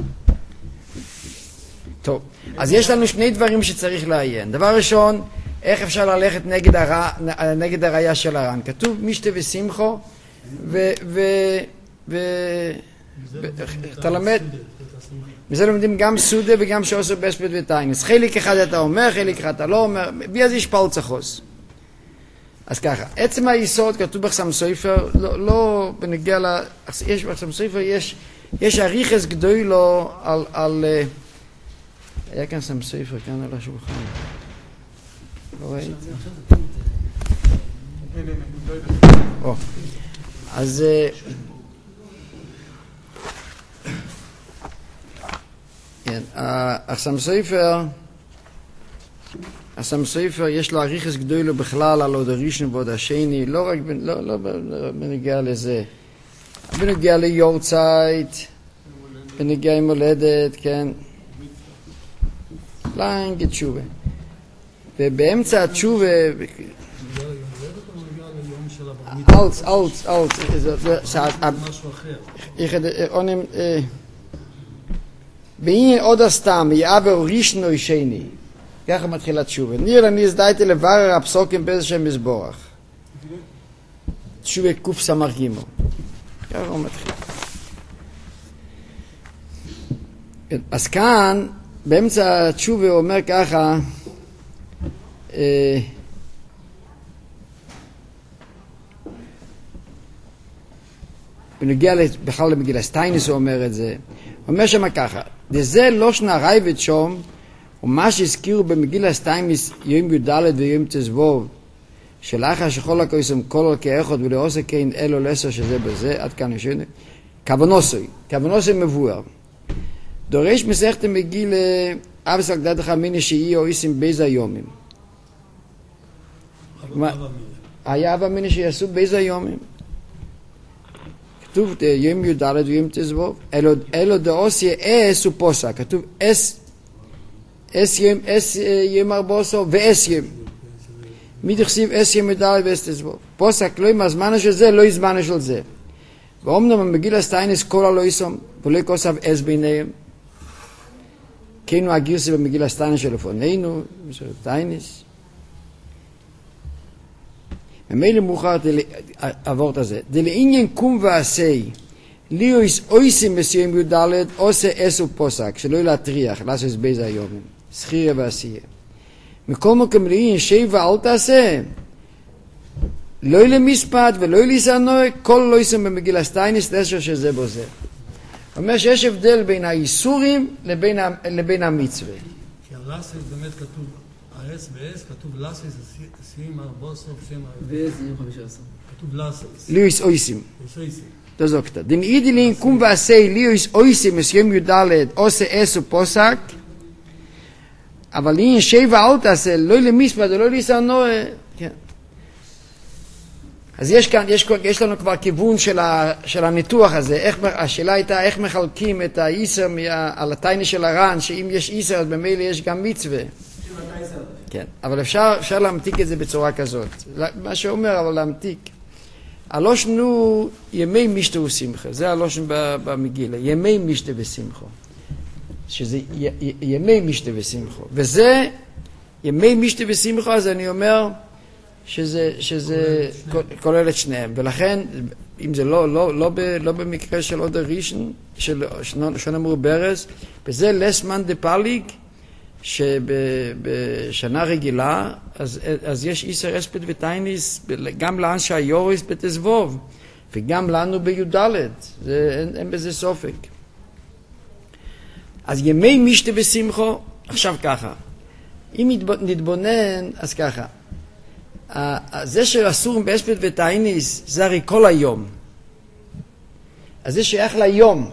[SPEAKER 1] טוב, אז יש לנו שני דברים שצריך לעיין. דבר ראשון, איך אפשר ללכת נגד הראייה של הר"ן? כתוב משתה ושמחו, אתה למד, וזה לומדים גם סודה וגם שעושה בספד וטיינס. חלק אחד אתה אומר, חלק אחד אתה לא אומר, ואז יש פלצחוס. אז ככה, עצם היסוד כתוב בחסם סופר, לא בנגיע יש בחסם סופר, יש אריכס גדוי לו על היה כאן שם ספר כאן על השולחן. לא ראית? אז הסם סופר יש לו אריכס גדוי לו בכלל על עוד הראשון ועוד השני, לא רק בנגיע לזה, בנגיע ליורצייט, בנגיע עם הולדת, כן. לנגד תשובה. ובאמצע התשובה אלץ בעניין עוד הסתם יעבר ראשון או שני, ככה מתחילה תשובה. נראה אני הזדהיתי לברר הפסוקים באיזה שם מזבורך, תשובה קוף סמך גימו, ככה הוא מתחיל. אז כאן באמצע התשובה הוא אומר ככה, בנגיע בכלל למגילה סטיינס הוא אומר את זה, הוא אומר שמה ככה, זה לא שנה רייבת שום, ומה שהזכירו במגילה סטיינס יום י"ד ויום תזבוב, שלאחר שכל הכויסם כל כאחד ולעושה כן אלו לסו שזה בזה, עד כאן ישונה, כוונוסוי מבואר. דורש מסכת מגיל אבס על דעת חמיני שיהי או איסים בייז היומים. היה אבא מיני שיעשו בייז היומים. כתוב יום י"ד ויום תזבוב. אלו דאוסיה אס ופוסה. כתוב אס יום ארבוסו ואס יום. מי תחסיב אס יום י"ד ואס תזבוב. פוסה לא עם הזמן של זה, לא עם הזמן של זה. ואומנם המגיל הסטיינס כל הלא איסום ולא כוסף אס ביניהם. כינו הגירסי במגיל הסטיינס של לפוננו, של טיינס. ממילא מאוחר עבורת הזה. דלעניין קום ועשי, ליאויס אויסים מסוים י"ד, עושה אס ופוסק, שלא להטריח, לעשות בייז היומים. שכירה ועשייה. מכל מקום לעניין שבע אל תעשה. לא למספד ולא לסנוי, כל לא יסם במגיל הסטיינס, לשר שזה בו זה. אומר שיש הבדל בין האיסורים לבין המצווה.
[SPEAKER 3] כי הלסס באמת כתוב, האס ואס כתוב לסס, סיים ארבוסוף, סיים
[SPEAKER 6] ואס יום 15.
[SPEAKER 3] כתוב לסס.
[SPEAKER 1] ליאויס אויסים.
[SPEAKER 3] אויסים.
[SPEAKER 1] תזוקת. דין אידילין קום ועשי ליאויס אויסים מסיים י"ד עושה אס ופוסק, אבל לעניין שבע אל תעשה, לא למספד ולא לסנוי, כן. אז יש לנו כבר כיוון של הניתוח הזה. השאלה הייתה איך מחלקים את האיסר על הטיינה של הר"ן, שאם יש איסר אז במילא יש גם מצווה. כן, אבל אפשר להמתיק את זה בצורה כזאת. מה שאומר, אבל להמתיק. הלושן הוא ימי משתה ושמחה, זה הלושן במגילה, ימי משתה ושמחה. שזה ימי משתה ושמחה. וזה ימי משתה ושמחה, אז אני אומר שזה כולל את שניהם, ולכן אם זה לא במקרה של עוד הראשון, שנאמרו ברס, וזה לסמן דה פליג, שבשנה רגילה, אז יש איסר אספד וטייניס, גם לאנשי היוריס בתזבוב, וגם לנו ביודלת, אין בזה סופק. אז ימי משתה ושמחו, עכשיו ככה, אם נתבונן, אז ככה, זה שאסור באספד וטייניס, זה הרי כל היום. אז זה שייך ליום.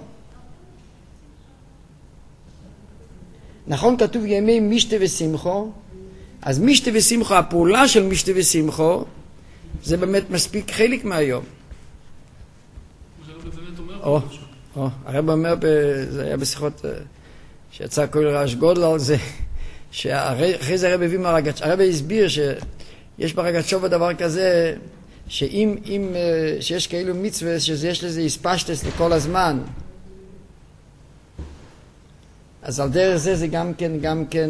[SPEAKER 1] נכון, כתוב ימי משתה ושמחו, אז משתה ושמחו, הפעולה של משתה ושמחו, זה באמת מספיק חלק מהיום. הרב אומר, זה היה בשיחות שיצא כל רעש גודל על זה, שאחרי זה הרב הביא מהרגש, הרב הסביר שיש ברגשוב הדבר כזה, שיש כאילו מצווה, שיש לזה הספשטס לכל הזמן, אז על דרך זה גם כן,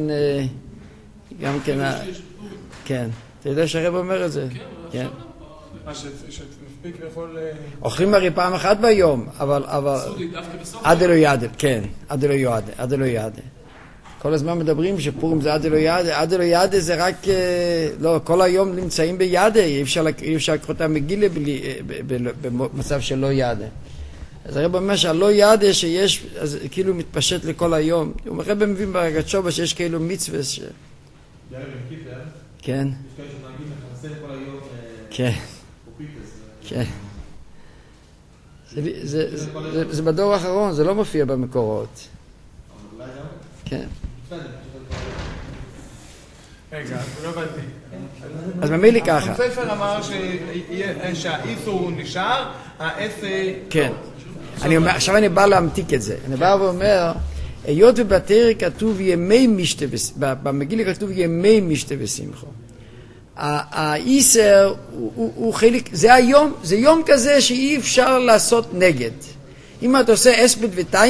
[SPEAKER 1] כן, אתה יודע שהרב אומר את זה? כן.
[SPEAKER 5] שמספיק לאכול...
[SPEAKER 1] אוכלים הרי פעם אחת ביום, אבל... עד אלו יעדה, כן, עד אלו יעדה. כל הזמן מדברים שפורים זה עד אלו יעדה, עד אלו יעדה זה רק... לא, כל היום נמצאים ביעדה, אי אפשר לקרוא אותם מגילה במצב של לא יעדה. אז הרב אומר שהלא יעדה שיש, אז כאילו מתפשט לכל היום. הוא הרב מבין ברגשוב שיש כאילו מצווה ש... כן. כן. כן. זה בדור האחרון, זה לא מופיע במקורות. כן.
[SPEAKER 5] רגע, לא הבנתי.
[SPEAKER 1] אז ממילא ככה.
[SPEAKER 5] הספר אמר שהאיסור נשאר,
[SPEAKER 1] כן. עכשיו אני בא להמתיק את זה. אני בא ואומר, היות ובתורה כתוב ימי משתה, במגילה כתוב ימי משתה ושמחו. האיסר הוא חלק, זה היום, זה יום כזה שאי אפשר לעשות נגד. אם אתה עושה אספד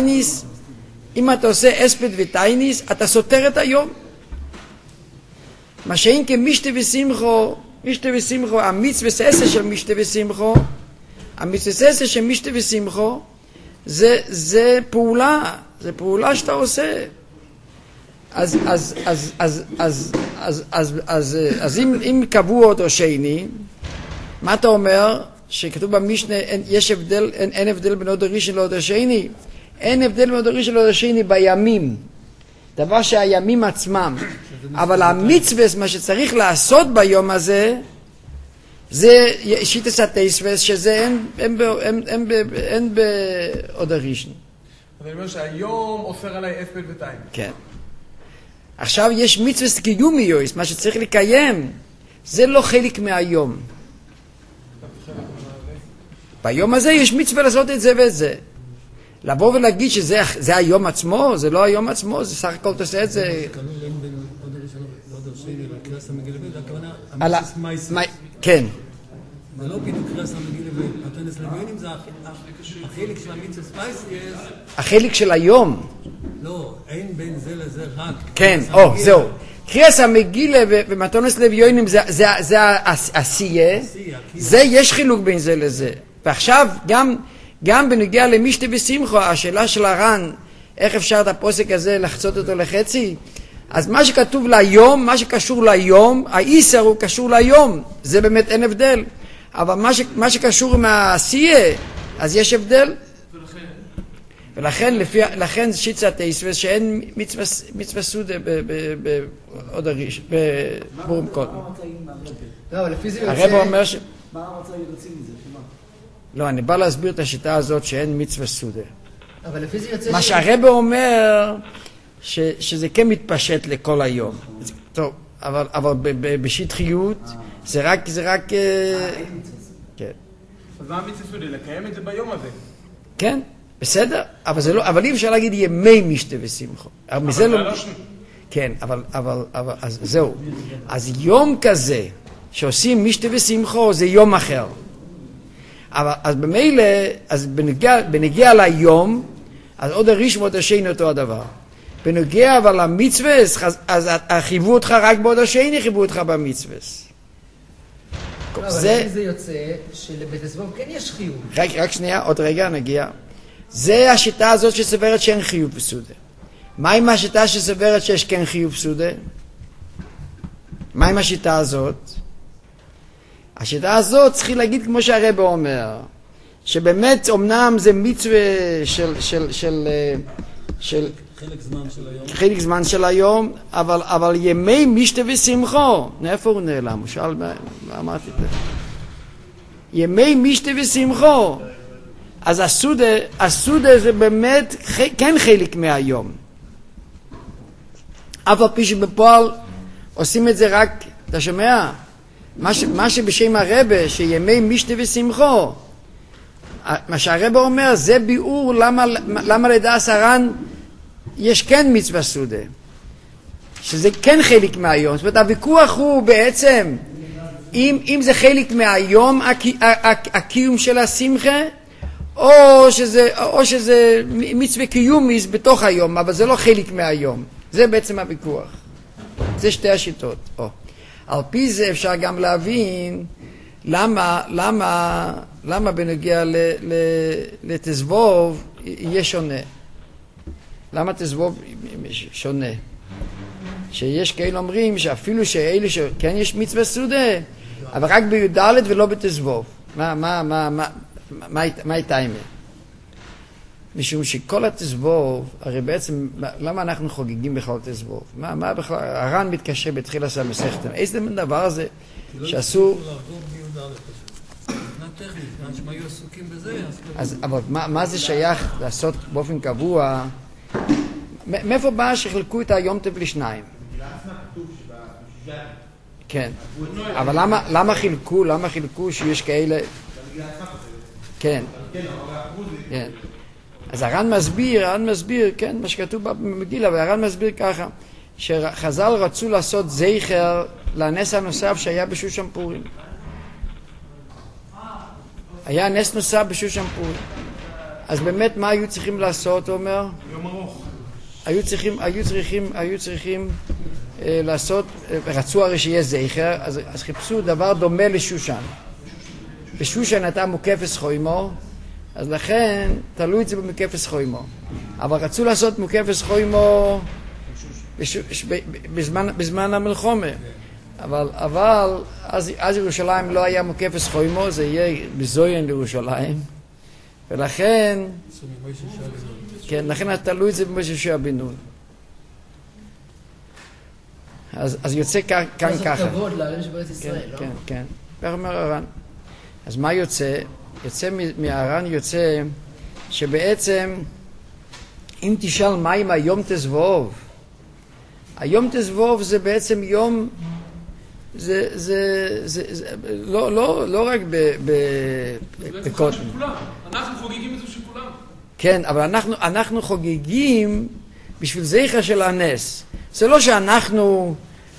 [SPEAKER 1] וטייניס, אתה סותר את היום. מה שאין כמשתה ושמחו, המצווה ססה של משתה ושמחו, זה פעולה שאתה עושה. אז אם קבעו אותו שני, מה אתה אומר? שכתוב במשנה יש הבדל, אין הבדל בין עוד הראשון לעוד השני. אין הבדל בין עוד הראשון לעוד השני בימים. דבר שהימים עצמם. אבל המצווה, מה שצריך לעשות ביום הזה, זה שיטת התספס, שזה אין בעוד הראשון.
[SPEAKER 5] אבל אני אומר שהיום אוסר עליי אספד וטיים.
[SPEAKER 1] כן. עכשיו יש מצווה קיומיוס, מה שצריך לקיים, זה לא חלק מהיום. ביום הזה יש מצווה לעשות את זה ואת זה. לבוא ולהגיד שזה היום עצמו, זה לא היום עצמו, זה סך הכל תעשה את זה. כן.
[SPEAKER 3] זה לא בדיוק קרס המגילה ופתנס לביונים, זה החלק של המצווה ספייסייס.
[SPEAKER 1] החלק של היום.
[SPEAKER 3] לא, אין בין זה לזה רק.
[SPEAKER 1] כן, זהו. קריאס המגילה ומתונס לביונים זה העשייה, זה יש חילוק בין זה לזה. ועכשיו גם בנוגע למשתה ושמחו, השאלה של הר"ן, איך אפשר את הפוסק הזה לחצות אותו לחצי? אז מה שכתוב ליום, מה שקשור ליום, האיסר הוא קשור ליום, זה באמת אין הבדל. אבל מה שקשור עם העשייה, אז יש הבדל. ולכן שיטת היסווס שאין מצווה סודה בעוד הראש, בבורם קודם. הרב אומר ש...
[SPEAKER 6] מה המצא יוצאים מזה?
[SPEAKER 1] לא, אני בא להסביר את השיטה הזאת שאין מצווה סודה.
[SPEAKER 6] אבל לפי זה יוצא...
[SPEAKER 1] מה שהרב אומר שזה כן מתפשט לכל היום. טוב, אבל בשטחיות זה רק... כן.
[SPEAKER 5] אז מה המצווה סודה? לקיים את זה ביום הזה?
[SPEAKER 1] כן. בסדר, אבל אי אפשר להגיד ימי משתה ושמחו. אבל זה לא... כן, אבל אז זהו. אז יום כזה שעושים משתה ושמחו זה יום אחר. אז במילא, אז בנגיע ליום, אז עוד הראשון ועוד השני אותו הדבר. בנגיע אבל למצווה, אז חייבו אותך רק בעוד השני, חייבו אותך במצווה.
[SPEAKER 2] אבל זה יוצא שלבית הסבוב כן יש חיוב.
[SPEAKER 1] רק שנייה, עוד רגע נגיע. זה השיטה הזאת שסברת שאין חיוב בסודה. מה עם השיטה שסברת שיש כן חיוב בסודה? מה עם השיטה הזאת? השיטה הזאת צריכים להגיד כמו שהרבא אומר, שבאמת אמנם זה מצווה של חלק זמן של היום, אבל ימי משתה ושמחו, איפה הוא נעלם? הוא שאל, מה אמרתי את זה? ימי משתה ושמחו, אז הסודה זה באמת כן חלק מהיום, אף על פי שבפועל עושים את זה רק, אתה שומע? מה שבשם הרבה, שימי משתה ושמחו, מה שהרבא אומר, זה ביאור למה לדעת הר"ן יש כן מצווה סודה, שזה כן חלק מהיום. זאת אומרת, הוויכוח הוא בעצם אם זה חלק מהיום הקיום של השמחה, או שזה מצווה קיומיס בתוך היום, אבל זה לא חלק מהיום. זה בעצם הוויכוח. זה שתי השיטות. על פי זה אפשר גם להבין למה בנוגע לתזבוב יהיה שונה. למה תזבוב שונה? שיש כאלה אומרים שאפילו שאלה שכן יש מצווה סודה, אבל רק בי"ד ולא בתזבוב. מה הייתה אימה? משום שכל התזבוב, הרי בעצם, למה אנחנו חוגגים בכלל תזבוב? מה בכלל, הר"ן מתקשה בתחילה של המסכת. איזה דבר זה שעשו... אבל מה זה שייך לעשות באופן קבוע? מאיפה בא שחילקו את היום טוב לשניים? כן, אבל למה חילקו שיש כאלה? כן, כן. אז הר"ן מסביר, כן, מה שכתוב במגילה, והר"ן מסביר ככה, שחז"ל רצו לעשות זכר לנס הנוסף שהיה בשושן פורים. היה נס נוסף בשושן פורים. אז באמת מה היו צריכים לעשות, הוא אומר?
[SPEAKER 5] יום ארוך.
[SPEAKER 1] היו צריכים לעשות, רצו הרי שיהיה זכר, אז חיפשו דבר דומה לשושן. בשושן הייתה מוקפס חוימו, אז לכן תלו את זה במוקפס חוימו. אבל רצו לעשות מוקפס חוימו בזמן המלחמה. אבל אז ירושלים לא היה מוקפס חוימו, זה יהיה בזוין לירושלים. ולכן, כן, לכן תלו את זה במשה יהושע בן נון. אז יוצא כאן ככה.
[SPEAKER 2] זה כבוד לעולם שבארץ ישראל, לא?
[SPEAKER 1] כן, כן. כך אומר הר"ן. אז מה יוצא? מהר"ן יוצא שבעצם אם תשאל מה עם היום תזבוב, היום תזבוב זה בעצם יום, זה לא רק בקוטן.
[SPEAKER 5] אנחנו חוגגים את זה של כולם.
[SPEAKER 1] כן, אבל אנחנו חוגגים בשביל זכר של הנס. זה לא שאנחנו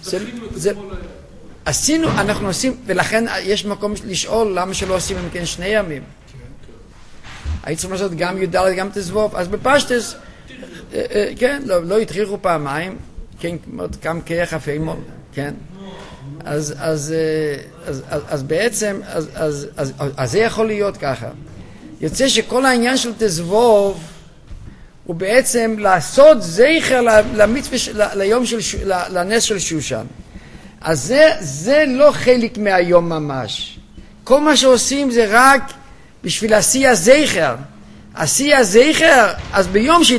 [SPEAKER 1] עשינו, אנחנו עושים, ולכן יש מקום לשאול למה שלא עושים אם כן 2 ימים. היית צריכים לעשות גם י"ד גם תזבוב. אז בפשטס, כן, לא התחיכו פעמיים, כן, גם כיח הפעימות, כן. אז בעצם, אז זה יכול להיות ככה. יוצא שכל העניין של תזבוב הוא בעצם לעשות זכר ליום לנס של שושן. אז זה לא חלק מהיום ממש. כל מה שעושים זה רק בשביל עשייה זכר. עשייה זכר, אז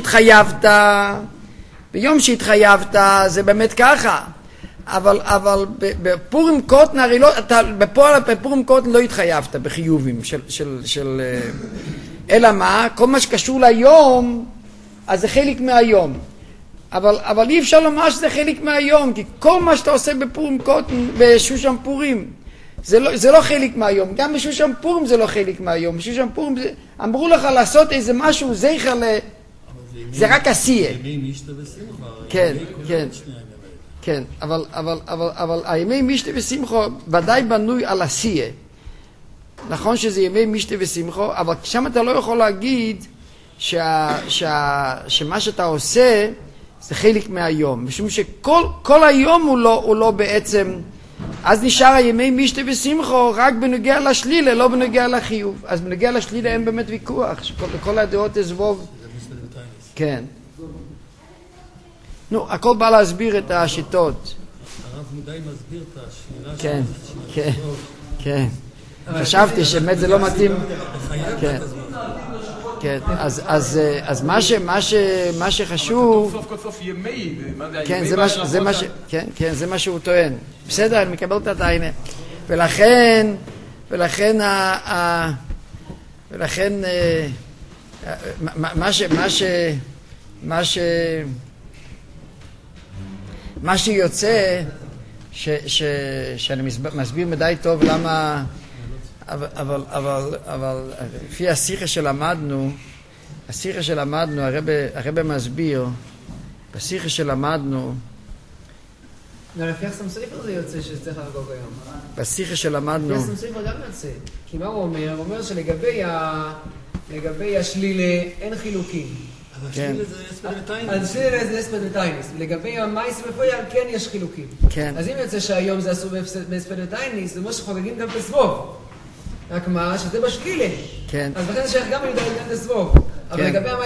[SPEAKER 1] ביום שהתחייבת זה באמת ככה. אבל בפורים קוטן, הרי לא, בפורים קוטן לא התחייבת בחיובים של אלא מה? כל מה שקשור ליום, אז זה חלק מהיום. אבל אי אפשר לומר שזה חלק מהיום, כי כל מה שאתה עושה בפורים קוטן, בשושן פורים, זה לא חלק מהיום. גם בשושן פורים זה לא חלק מהיום. בשושן פורים אמרו לך לעשות איזה משהו זכר זה רק עשייה. כן, כן. כן, אבל הימי משתה ושמחו ודאי בנוי על עשייה. נכון שזה ימי משתה ושמחו, אבל שם אתה לא יכול להגיד שמה שאתה עושה זה חלק מהיום, משום שכל היום הוא לא בעצם אז נשאר הימי משתה ושמחו רק בנוגע לשלילה, לא בנוגע לחיוב. אז בנוגע לשלילה אין באמת ויכוח, שבכל הדעות אזבוב. כן. נו, הכל בא להסביר את השיטות.
[SPEAKER 3] הרב מודעי מסביר את השאלה
[SPEAKER 1] כן, כן, כן. חשבתי שבאמת זה לא מתאים. כן. כן, אז מה שחשוב, כן, זה מה שהוא טוען. בסדר, אני מקבל את הטענה. ולכן מה שיוצא שאני מסביר מדי טוב למה, אבל לפי השיחה שלמדנו, הרב מסביר, בשיחה שלמדנו,
[SPEAKER 2] לפי החסם ספר זה יוצא שצריך לחגוג היום.
[SPEAKER 1] בשיחה שלמדנו,
[SPEAKER 2] לפי החסם ספר גם יוצא. כי מה הוא אומר? הוא אומר שלגבי השלילה אין חילוקים.
[SPEAKER 3] השלילה זה אספדנטיינס.
[SPEAKER 2] השלילה זה אספדנטיינס. ולגבי המייס בפויאל כן יש חילוקים. אז אם יוצא שהיום זה אסור באספדנטיינס, זה אומר שחוגגים גם בסבוב. רק מה? שזה בשלילה. אז לכן זה שייך גם לידע לסבוב. אבל לגבי